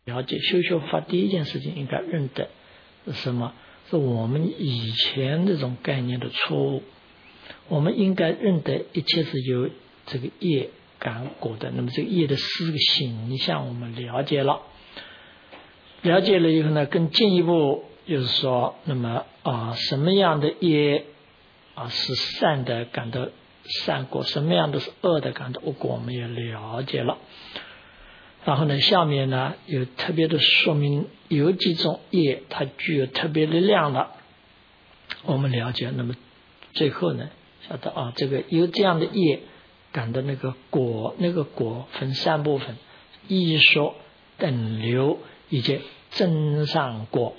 了解修学佛法第一件事情应该认得是什么？是我们以前这种概念的错误。我们应该认得一切是由这个业感果的。那么这个业的四个形象我们了解了，了解了以后呢，更进一步就是说，那么什么样的业是善的感到善果，什么样的是恶的感到恶果，我们也了解了。然后呢，下面呢有特别的说明，有几种业它具有特别力量的，我们了解。那么最后呢，晓得这个有这样的业感的那个果，那个果分三部分：一说、等流以及增上果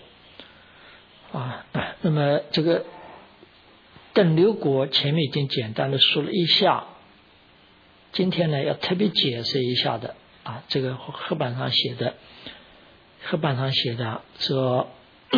那么这个等流果前面已经简单的说了一下，今天呢要特别解释一下的这个黑板上写的说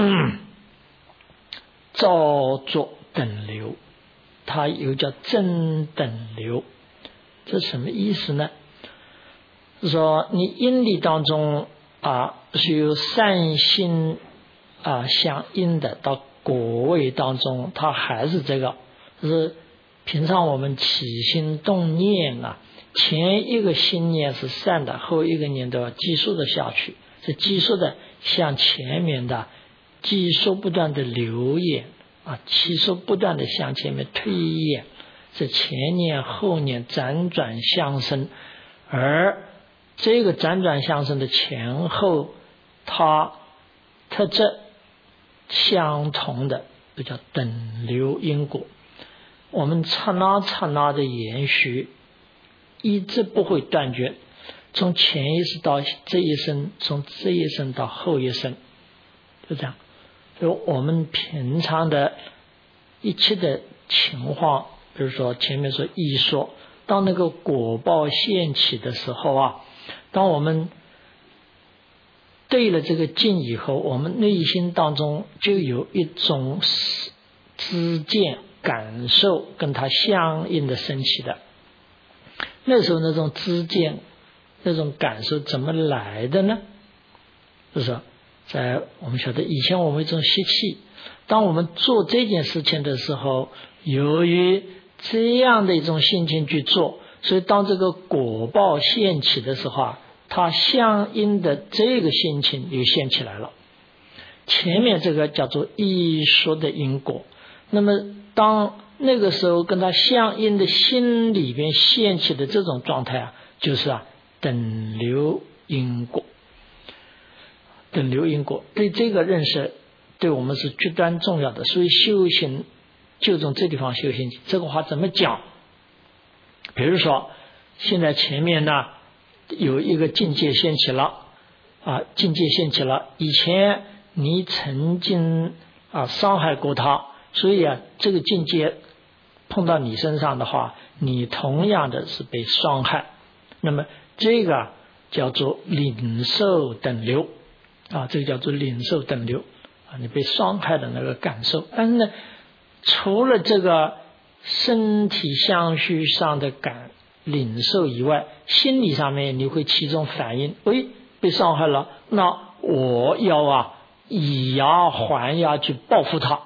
造作等流，它又叫增等流。这什么意思呢？是说你因理当中是由善心相应的，到果位当中它还是这个，就是平常我们起心动念前一个心念是善的，后一个念都要积数的下去，是积数的向前面的积数不断的流演积数不断的向前面推演，是前念后念辗转相生，而这个辗转相生的前后它特质相同的，就叫等流因果。我们刹那刹那的延续，一直不会断绝，从前一世到这一生，从这一生到后一生，就这样。就我们平常的一切的情况，比如说前面说一说，当那个果报现起的时候当我们对了这个境以后，我们内心当中就有一种知见感受跟它相应的升起的。那时候那种知见那种感受怎么来的呢？就是说在我们晓得以前我们一种习气，当我们做这件事情的时候，由于这样的一种心情去做，所以当这个果报现起的时候它相应的这个心情又现起来了。前面这个叫做一说的因果，那么当那个时候跟它相应的心里边现起的这种状态就是等流因果。等流因果对这个认识对我们是极端重要的，所以修行就从这地方修行。这个话怎么讲？比如说现在前面呢有一个境界现起了境界现起了，以前你曾经伤害过他，所以这个境界碰到你身上的话，你同样的是被伤害。那么这个叫做领受等流这个叫做领受等流你被伤害的那个感受。但是呢，除了这个身体相续上的领受以外，心理上面你会起一种反应，被伤害了，那我要以牙还牙去报复他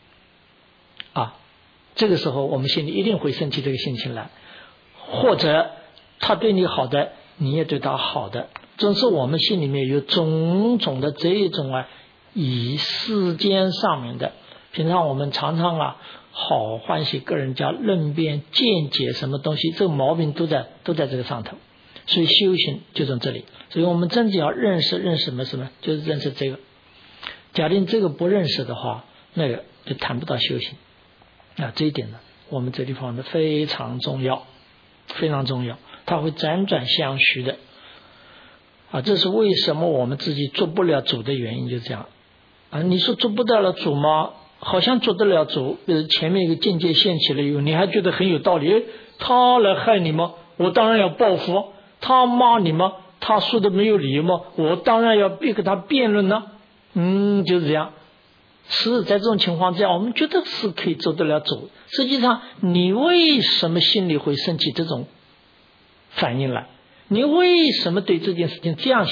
这个时候我们心里一定会升起这个心情来，或者他对你好的，你也对他好的，总是我们心里面有种种的这种以世间上面的，平常我们常常好欢喜个人家论辩见解什么东西，这个毛病都在这个上头。所以修行就从这里，所以我们真正要认识什么，就是认识这个。假定这个不认识的话，那个就谈不到修行这一点呢，我们这地方呢非常重要，非常重要，它会辗转相续的这是为什么我们自己做不了主的原因，就这样你说做不得了主吗？好像做得了主，前面一个境界现起了以后，你还觉得很有道理，他来害你吗？我当然要报复。他骂你吗？他说的没有理由吗？我当然要跟他辩论呢。就是这样。是在这种情况之下，我们觉得是可以做得了主。实际上你为什么心里会升起这种反应来？你为什么对这件事情这样想？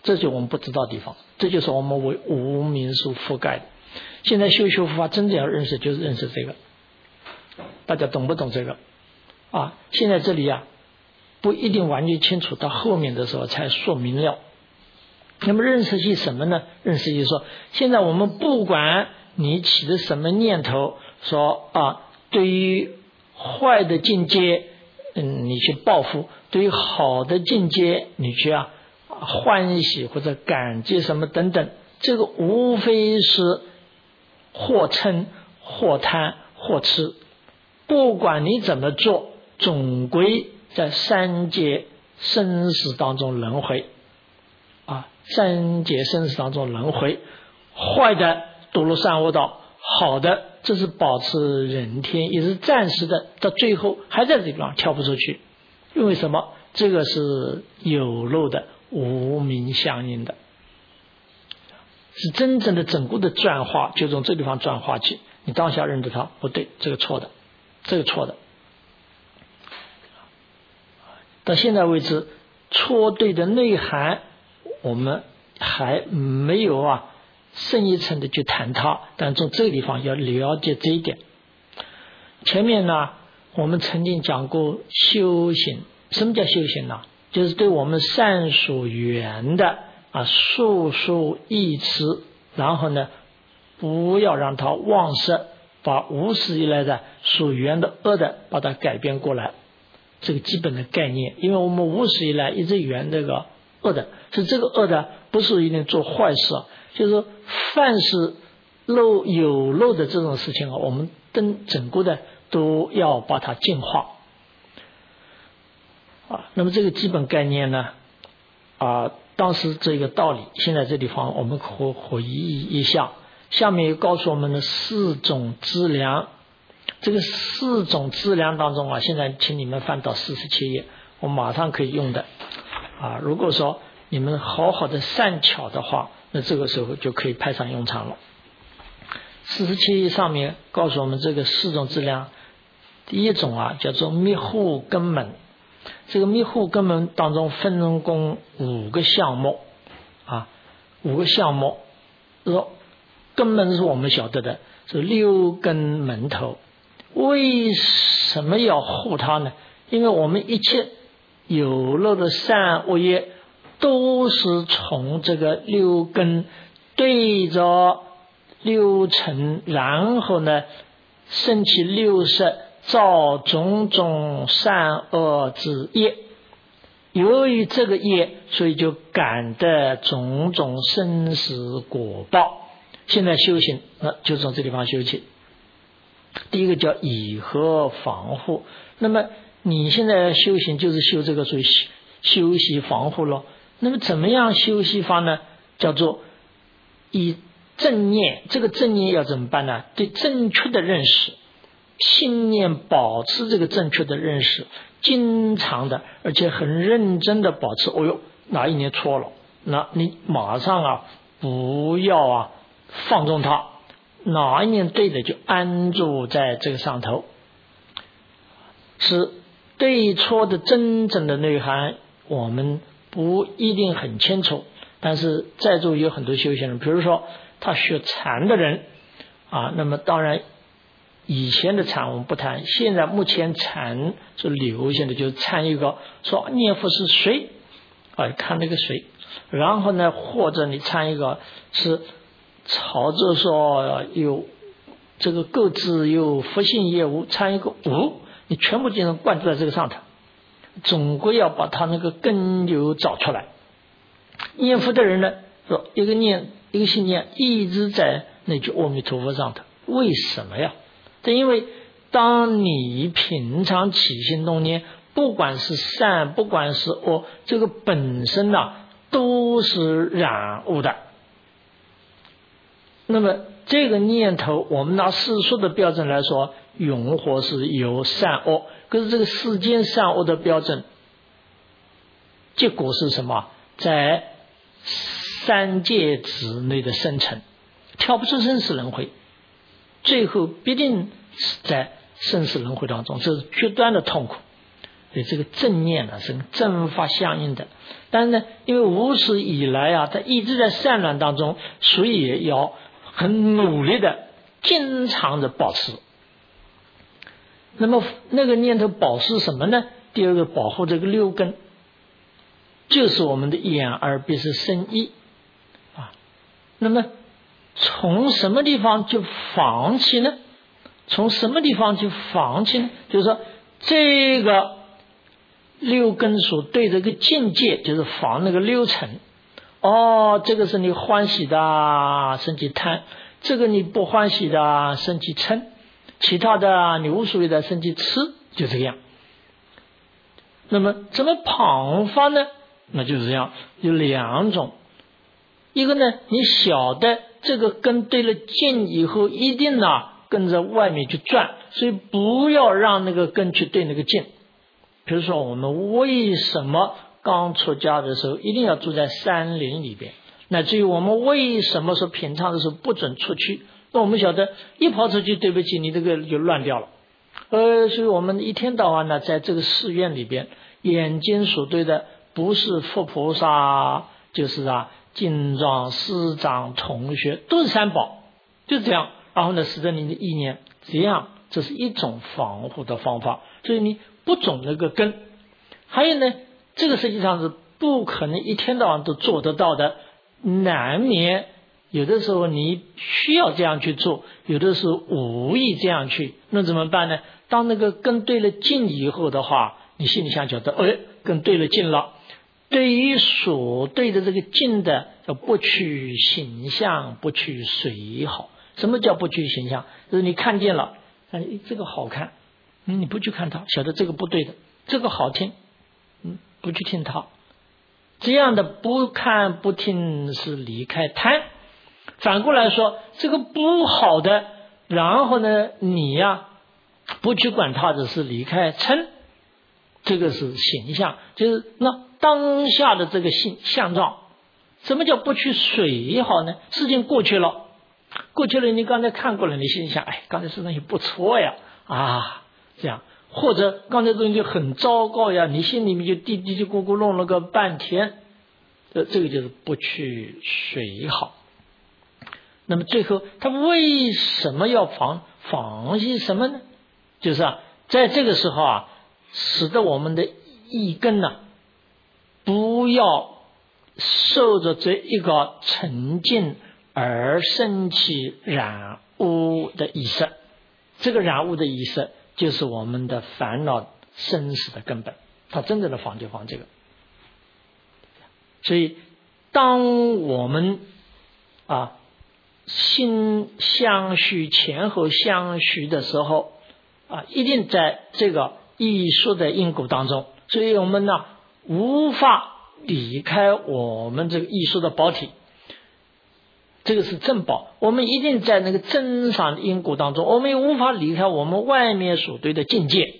这就我们不知道的地方，这就是我们为无明所覆盖的。现在修佛法真正要认识，就是认识这个。大家懂不懂这个啊？现在这里啊不一定完全清楚，到后面的时候才说明了。那么认识些什么呢？认识些说，现在我们不管你起的什么念头，说啊，对于坏的境界，你去报复；对于好的境界，你去欢喜或者感激什么等等，这个无非是或嗔或贪或痴，不管你怎么做，总归在三界生死当中轮回三界生死当中轮回。坏的堕入三恶道，好的这是保持人天，也是暂时的，到最后还在这地方跳不出去。因为什么？这个是有漏的无明相应的，是真正的整个的转化，就从这地方转化起。你当下认得它不对，这个错的，这个错的。到现在为止，错对的内涵我们还没有深一层的去谈它，但从这个地方要了解这一点。前面呢我们曾经讲过修行，什么叫修行呢？就是对我们善所缘的述说意词，然后呢不要让它忘失，把无始以来的所缘的恶的把它改变过来，这个基本的概念。因为我们无始以来一直缘这个恶的，是这个恶的不是一定做坏事就是说凡是有漏的这种事情我们整个的都要把它净化那么这个基本概念呢当时这个道理，现在这地方我们回忆一下。下面又告诉我们的四种资粮，这个四种资粮当中现在请你们翻到47页，我马上可以用的如果说你们好好的善巧的话，那这个时候就可以派上用场了。47页上面告诉我们这个四种资粮，第一种叫做密护根门。这个密护根门当中分共5个项目5个项目。根门是我们晓得的，是6根门头。为什么要护它呢？因为我们一切有漏的善恶业都是从这个6根对着6尘，然后呢升起6识，造种种善恶之业。由于这个业，所以就感得种种生死果报。现在修行就从这地方修起。第一个叫以和防护，那么你现在修行就是修这个属于修习防护咯。那么怎么样修习法呢？叫做以正念，这个正念要怎么办呢？对正确的认识，信念保持这个正确的认识，经常的而且很认真的保持。哪一年错了，那你马上不要放纵它，哪一年对的就安住在这个上头。是对错的真正的内涵我们不一定很清楚，但是在座有很多修行人，比如说他学禅的人那么当然以前的禅我们不谈，现在目前禅是流行的，就是禅一个说念佛是水看那个水，然后呢或者你禅一个是朝着说有这个各自有佛性业务，参一个无，你全部就能灌注在这个上头，总归要把他那个根由找出来。念佛的人呢，说一个念一个信念一直在那句阿弥陀佛上头，为什么呀？这因为当你平常起心动念，不管是善不管是恶，这个本身都是染污的。那么这个念头我们拿世俗的标准来说，永活是有善恶，可是这个世间善恶的标准结果是什么？在三界之内的生成，跳不出生死轮回，最后必定是在生死轮回当中，这是绝端的痛苦所以这个正念呢是跟正法相应的。但是呢，因为无始以来啊，他一直在散乱当中，所以也要很努力的经常的保持。那么那个念头保持什么呢？第二个，保护这个六根，就是我们的眼耳鼻舌身意啊。那么从什么地方就放弃呢？从什么地方去放弃呢？就是说这个六根所对这个境界，就是防那个六尘。这个是你欢喜的，升起贪；这个你不欢喜的，升起嗔；其他的你无所谓的，升起痴，就这样。那么怎么旁法呢？那就是这样，有两种。一个呢，你晓得这个根对了境以后，一定跟着外面去转，所以不要让那个根去对那个境。比如说我们为什么刚出家的时候一定要住在山林里边，乃至于我们为什么说平常的时候不准出去，那我们晓得一跑出去，对不起，你这个就乱掉了。所以我们一天到晚呢，在这个寺院里边，眼睛所对的不是佛菩萨，就是经藏、师长、同学，都是三宝，就是这样。然后呢，使得你的意念这样，这是一种防护的方法。所以你不种那个根。还有呢，这个实际上是不可能一天到晚都做得到的，难免有的时候你需要这样去做，有的时候无意这样去，那怎么办呢？当那个根对了境以后的话，你心里想觉得根对了境了。对于所对的这个境的，叫不取形象，不取随好。什么叫不取形象？就是你看见了，这个好看，你不去看它，晓得这个不对的；这个好听，不去听它。这样的不看不听是离开贪。反过来说，这个不好的，然后呢，你不去管它的是离开嗔。这个是形象，就是那当下的这个相状。什么叫不去随好呢？事情过去了，你刚才看过了，你心里想，刚才这东西不错呀，这样，或者刚才东西很糟糕呀，你心里面就嘀嘀咕咕弄了个半天，这个就是不去随好。那么最后他为什么要防弃什么呢？就是在这个时候使得我们的意根不要受着这一个沉静而生起染污的意识。这个染污的意识就是我们的烦恼生死的根本，它真正的防就防这个。所以当我们心相续前后相续的时候一定在这个艺术的因果当中，所以我们无法离开我们这个艺术的宝体，这个是正宝。我们一定在那个真上的因果当中，我们也无法离开我们外面所对的境界，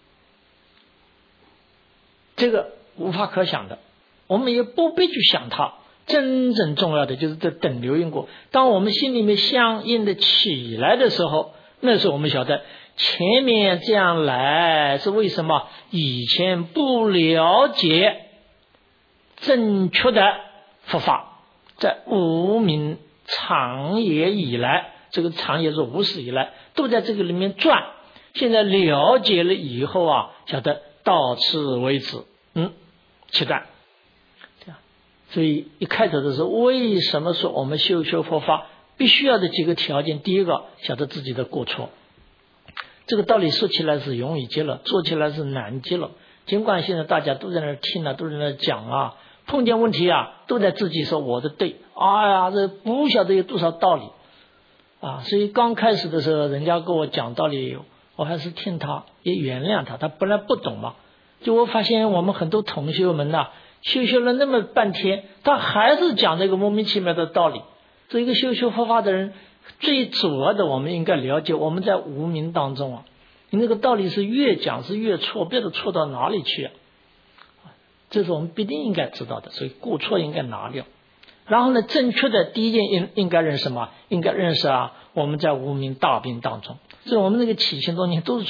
这个无法可想的，我们也不必去想它。真正重要的就是这等流因果。当我们心里面相应的起来的时候，那时候我们晓得前面这样来是为什么？以前不了解正确的佛法，在无明长野以来，这个长野是无始以来，都在这个里面转。现在了解了以后晓得到此为止，切断。所以一开头的时候，为什么说我们修佛法必须要的几个条件？第一个，晓得自己的过错。这个道理说起来是容易极了，做起来是难极了。尽管现在大家都在那听都在那讲碰见问题都在自己说我的对，这不晓得有多少道理所以刚开始的时候，人家跟我讲道理，我还是听他，也原谅他，他本来不懂嘛。就我发现我们很多同学们修了那么半天，他还是讲这个莫名其妙的道理。这一个修佛法的人，最主要的我们应该了解，我们在无明当中你那个道理是越讲是越错，不知道错到哪里去这是我们必定应该知道的。所以过错应该拿掉。然后呢，正确的第一件应该认识什么？应该认识我们在无明大病当中，所以我们那个起心动念都是错的。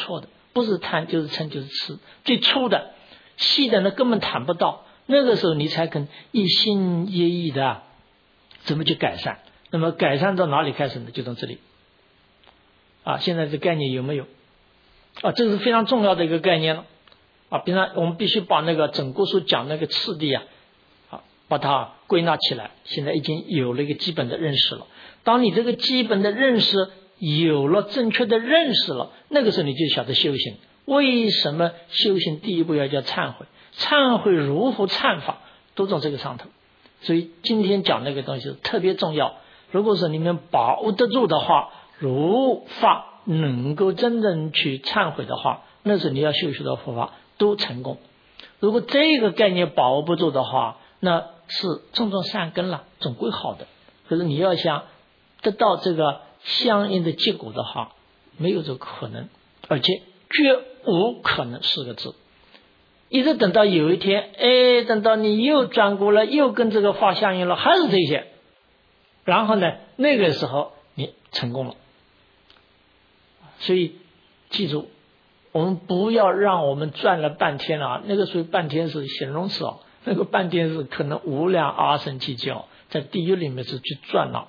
不是贪就是嗔就是痴，最粗的细的呢根本谈不到，那个时候你才肯一心一意的怎么去改善。那么改善到哪里开始呢？就从这里现在这概念有没有这是非常重要的一个概念了平常我们必须把那个整个书讲那个次第把它归纳起来，现在已经有了一个基本的认识了。当你这个基本的认识有了正确的认识了，那个时候你就晓得修行。为什么修行第一步要叫忏悔？忏悔如何忏法，都从这个上头。所以今天讲那个东西特别重要。如果说你们把握得住的话，如法能够真正去忏悔的话，那时候你要修的佛法都成功。如果这个概念把握不住的话，那是种种善根了，总归好的。可是你要想得到这个相应的结果的话，没有这个可能，而且绝无可能4个字。一直等到有一天，等到你又转过来，又跟这个法相应了，还是这些，然后呢，那个时候你成功了。所以记住，我们不要让我们转了半天那个所谓半天是形容词那个半天是可能无量阿僧祇劫在地狱里面是去转了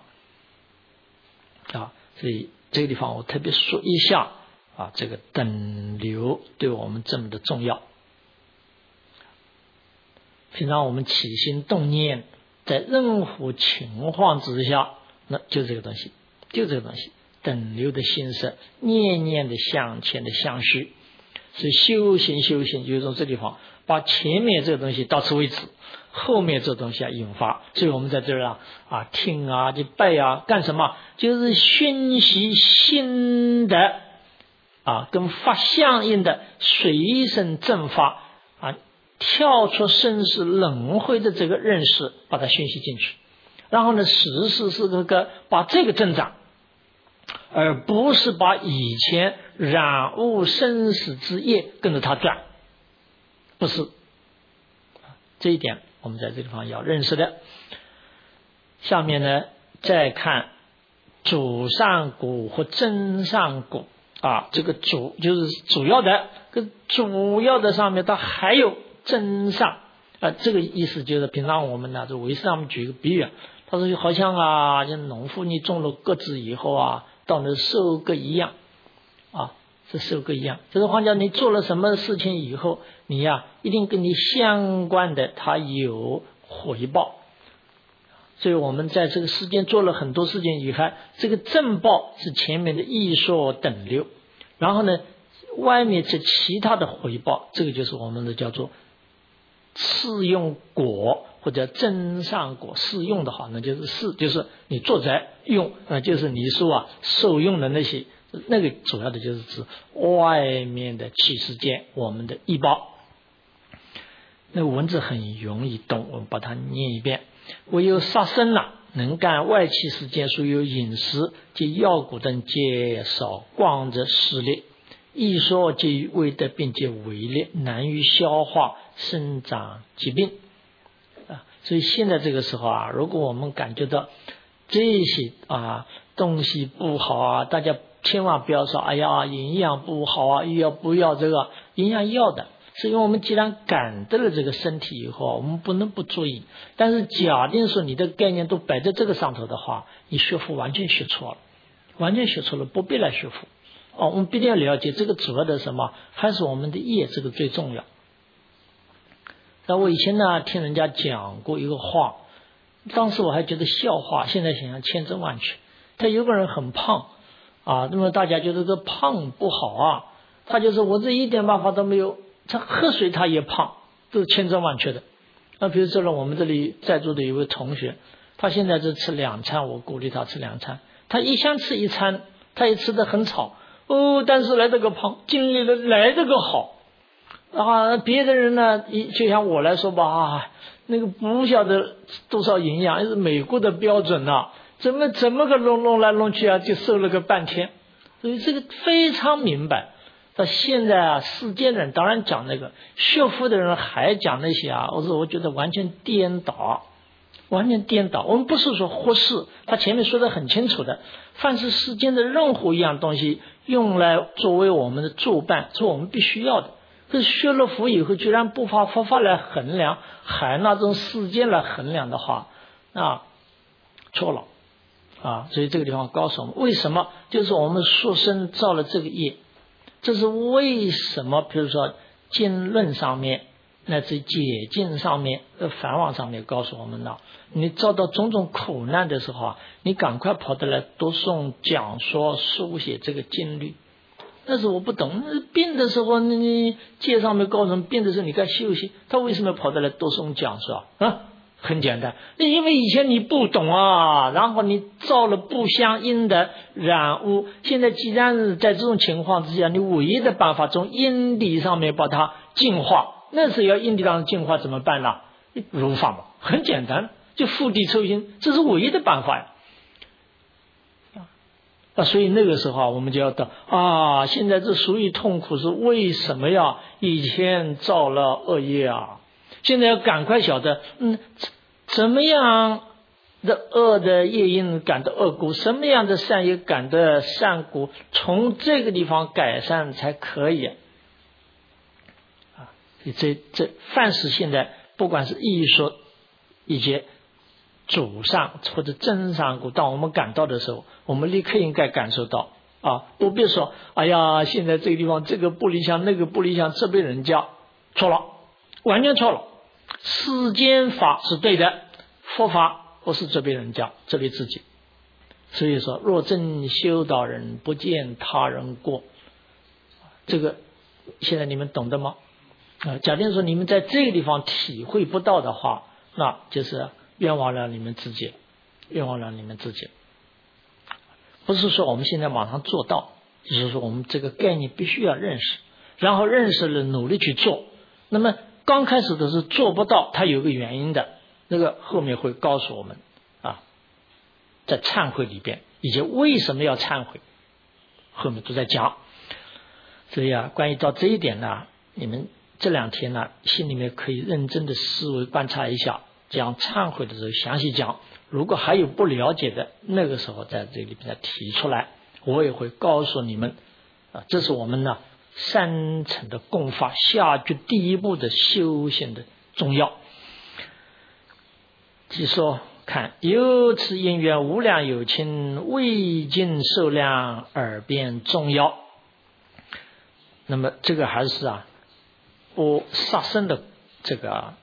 所以这个地方我特别说一下这个等流对我们这么的重要。平常我们起心动念，在任何情况之下，那就这个东西，等流的心识，念念的向前的相续。所以修行就是从这地方把前面这个东西到此为止，后面这个东西引发。所以我们在这儿听就拜干什么？就是熏习心的跟法相应的随身正法跳出生死轮回的这个认识，把它熏习进去，然后呢时时刻刻把这个增长，而不是把以前染污生死之业跟着它转，不是。这一点我们在这个地方要认识的。下面呢再看主上果和真上果这个主就是主要的，跟主要的上面它还有真上这个意思就是平常我们这为师他们举一个比喻，他说好像像农夫你种了葛子以后到那收割一样是收割一样。就是换讲你做了什么事情以后，你一定跟你相关的它有回报。所以我们在这个世间做了很多事情以后，这个正报是前面的艺术等流，然后呢外面这其他的回报，这个就是我们的叫做次用果或者真上果。次用的话那就是就是你做在用就是你说受用的那些，那个主要的就是指外面的七世间我们的医报。那个文字很容易懂，我们把它念一遍。唯有杀生能干外气世间，所有饮食及药果等皆少光者视力，易说皆于胃的并且为烈，难于消化生长疾病所以现在这个时候如果我们感觉到这些东西不好大家千万不要说哎呀营养不好又要不要这个营养要的，是因为我们既然感得了这个身体以后，我们不能不注意。但是假定说你的概念都摆在这个上头的话，你学佛完全学错了，不必来学佛我们必定要了解这个主要的什么，还是我们的业，这个最重要。那我以前听人家讲过一个话，当时我还觉得笑话，现在想想千真万确。他有个人很胖那么大家觉得这胖不好他就说我这一点办法都没有，他喝水他也胖，都是千真万确的。比如说我们这里在座的一位同学，他现在是吃2餐，我鼓励他吃2餐，他一向吃1餐，他也吃得很少但是来这个胖，经历了来这个好别的人呢就像我来说吧那个不晓得多少营养，是美国的标准怎么个弄来弄去就瘦了个半天。所以这个非常明白。到现在世间人当然讲那个，学佛的人还讲那些我觉得完全颠倒。 完全颠倒。我们不是说忽视，他前面说的很清楚的，凡是世间的任何一样东西用来作为我们的作伴，是我们必须要的。可是学了佛以后，居然不发佛法来衡量，还拿这种世间来衡量的话，那错了啊！所以这个地方告诉我们，为什么就是我们宿生造了这个业，这是为什么？比如说经论上面，乃至解经上面、梵网上面告诉我们的，你遭到种种苦难的时候啊，你赶快跑得来读诵、讲说、书写这个经律。但是我不懂，病的时候你戒上面告诉病的时候你该休息，他为什么跑得来读诵讲说啊？很简单，因为以前你不懂啊，然后你造了不相应的染污。现在既然在这种情况之下，你唯一的办法从因地上面把它净化，那是要因地上净化怎么办呢？如法嘛，很简单，就复地抽心，这是唯一的办法呀。所以那个时候我们就要等啊，现在这属于痛苦是为什么呀？以前造了恶业啊，现在要赶快晓得，怎么样的恶的业因感的恶果，什么样的善业感的善果，从这个地方改善才可以啊。这凡是现在不管是艺术以及主上或者真上果，当我们感到的时候，我们立刻应该感受到啊，不必说哎呀，现在这个地方这个不理想，那个不理想，责备人家，错了，完全错了。世间法是对的，佛法不是责备人家，责备自己。所以说，若真修道人不见他人过，这个现在你们懂得吗？假定说你们在这个地方体会不到的话，那就是冤枉了你们自己，冤枉了你们自己。不是说我们现在马上做到，就是说我们这个概念必须要认识，然后认识了努力去做。那么刚开始的是做不到，它有个原因的，那个后面会告诉我们啊，在忏悔里边，以及为什么要忏悔，后面都在讲。所以啊，关于到这一点呢，你们这两天呢，心里面可以认真的思维观察一下，讲忏悔的时候详细讲。如果还有不了解的，那个时候在这里边提出来，我也会告诉你们啊，这是我们呢三层的共法下去第一步的修行的重要。即说看，由此因缘无量有情，未尽受量而变重要。那么这个还是不杀生的这个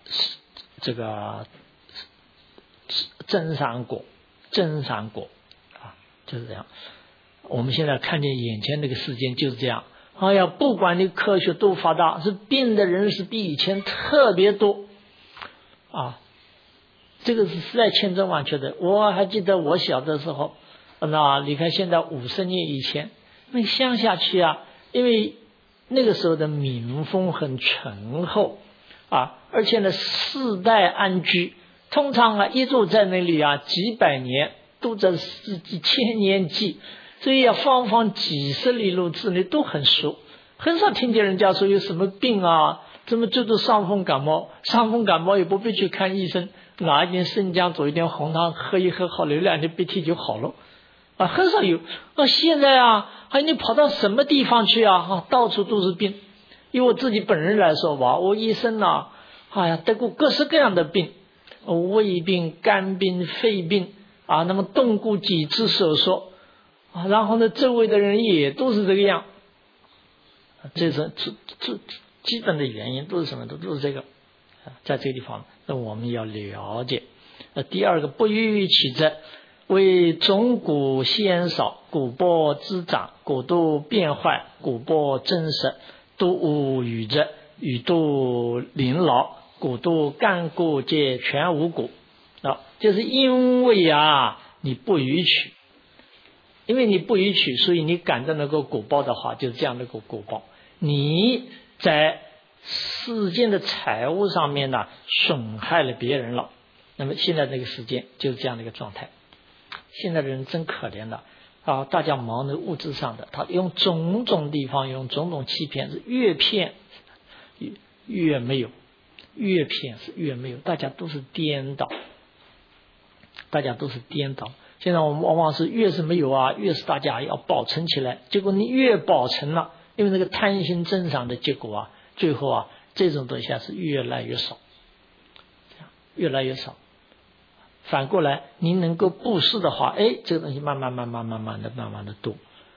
真善果啊，就是这样。我们现在看见眼前这个世间就是这样。哎呀，不管你科学多发达，是病的人是比以前特别多啊，这个是实在千真万确的。我还记得我小的时候，那你看现在50年以前，那乡下去啊，因为那个时候的民风很淳厚啊，而且呢世代安居，通常一住在那里几百年，都在几千年计，所以方方几十里路之内都很熟，很少听见人家说有什么病怎么就是伤风感冒也不必去看医生，拿一点生姜煮一点红糖喝一喝，好流2天鼻涕就好了很少有。现在还你跑到什么地方去到处都是病。以我自己本人来说吧，我一生得过各式各样的病，胃病、肝病、肺病那么动过几次手术然后呢周围的人也都是这个样。这基本的原因都是什么？都是这个在这个地方那我们要了解。第二个，不欲起者，为种谷鲜少，谷钵滋长，谷都变坏，谷钵增实，都无雨者，雨都临老，谷都干枯皆全无谷就是因为你不予取，因为你不予取，所以你感到那个果报的话，就是这样的一个果报。你在世间的财物上面损害了别人了，那么现在这个世界就是这样的一个状态。现在的人真可怜了大家忙的物质上的，他用种种地方用种种欺骗，是越骗越没有，越骗是越没有，大家都是颠倒大家都是颠倒。现在我们往往是越是没有啊，越是大家要保存起来，结果你越保存了，因为那个贪心增长的结果啊，最后啊这种东西是越来越少，这样越来越少。反过来你能够布施的话，这个东西慢慢的多。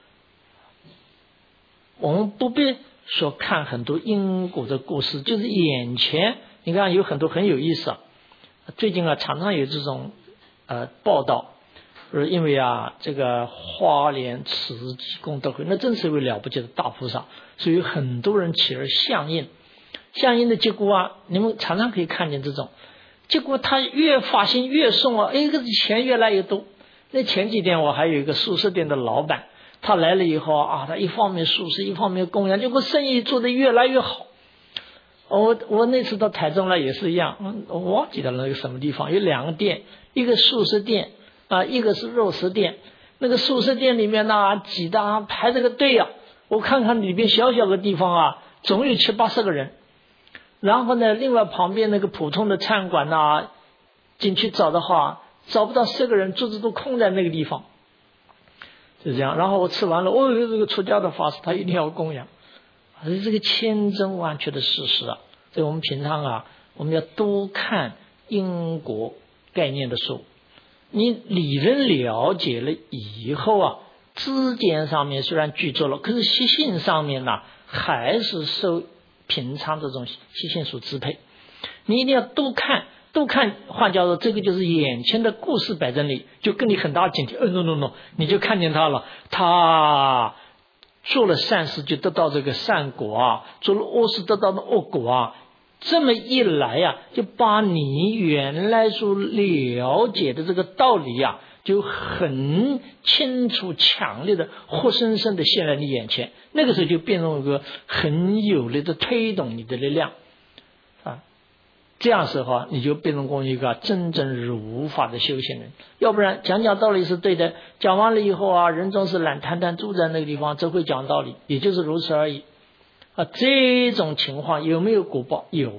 我们不必说看很多因果的故事，就是眼前你看有很多很有意思啊。最近啊常常有这种报道，因为啊这个花莲慈济功德会那真是一位了不起的大菩萨，所以有很多人起而相应的结果啊，你们常常可以看见这种结果，他越发心越送啊，这个钱越来越多。那前几天我还有一个素食店的老板，他来了以后啊，他一方面素食一方面供养，结果生意做得越来越好。我那次到台中来也是一样，我忘记了那个什么地方，有2个店，一个素食店啊，一个是肉食店。那个素食店里面呢，挤得排这个队啊，我看看里边小小的地方啊，总有7、80个人。然后呢，另外旁边那个普通的餐馆呢，进去找的话，找不到10个人，桌子都空在那个地方。就这样，然后我吃完了，这个出家的法师他一定要供养，这个千真万确的事实啊。所以我们平常啊，我们要多看因果概念的书，你理论了解了以后啊，知见上面虽然具足了，可是习性上面呢，还是受平常这种习性所支配。你一定要多看，换句话说，这个就是眼前的故事摆在那里，就跟你很大警惕。no， 你就看见他了，他做了善事就得到这个善果啊，做了恶事得到的恶果啊。这么一来啊，就把你原来所了解的这个道理啊，就很清楚强烈的活生生的现在你眼前。那个时候就变成一个很有力的推动你的力量啊。这样时候啊，你就变成一个真正如法的修行人。要不然讲道理是对的，讲完了以后啊，人总是懒摊摊住在那个地方，只会讲道理，也就是如此而已啊。这种情况有没有果报？有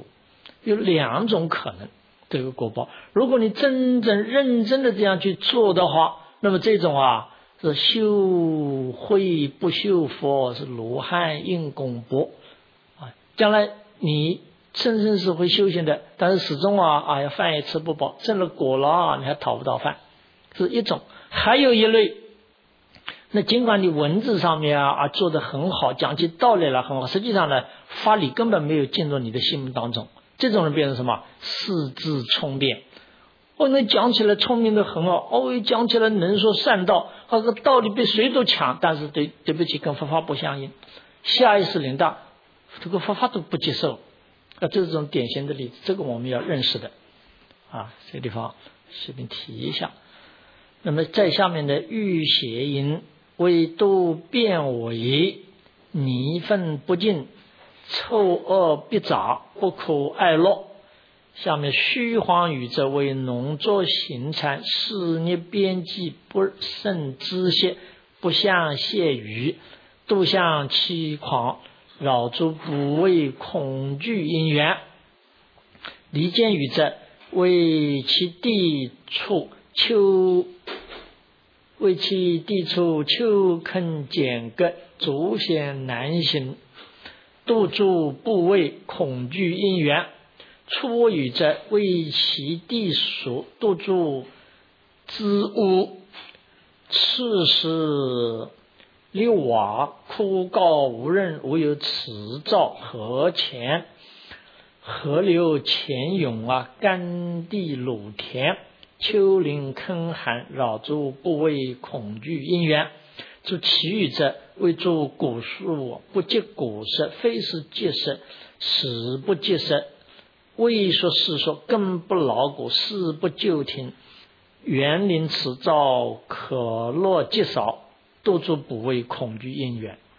2种可能这个果报。如果你真正认真的这样去做的话，那么这种啊是修慧不修佛，是罗汉应公薄啊。将来你生是会修行的，但是始终要饭也吃不饱，证了果了啊，你还讨不到饭，是一种。还有一类，那尽管你文字上面做得很好，讲起道理来很好，实际上呢法理根本没有进入你的心目当中。这种人变成什么？四智聪辩。那讲起来聪明的很好，讲起来能说善道，这个道理比谁都强，但是对不起，跟佛法不相应，下意识领大，这个佛法都不接受。这种典型的例子，这个我们要认识的这个地方随便提一下。那么在下面的欲邪淫为都变为泥粪不净，臭恶必杂，不可爱乐。下面虚晃语者为农作行禅，事业边际不胜知谢，不向谢语，都向欺狂，扰诸不为恐惧因缘。离间语者为其地处秋坑简割，足显难行，度诸不为恐惧因缘。初语者为其地属，度诸之屋，次时六瓦，枯槁无任，无有池沼河前，河流潜涌干地鲁田，丘陵坑寒，扰诸不为恐惧因缘。诸其余者为诸果树不结果实，非是结实，实不结实，未说是说，根不牢固，事不就听，园林池沼可乐极少，度诸不为恐惧因缘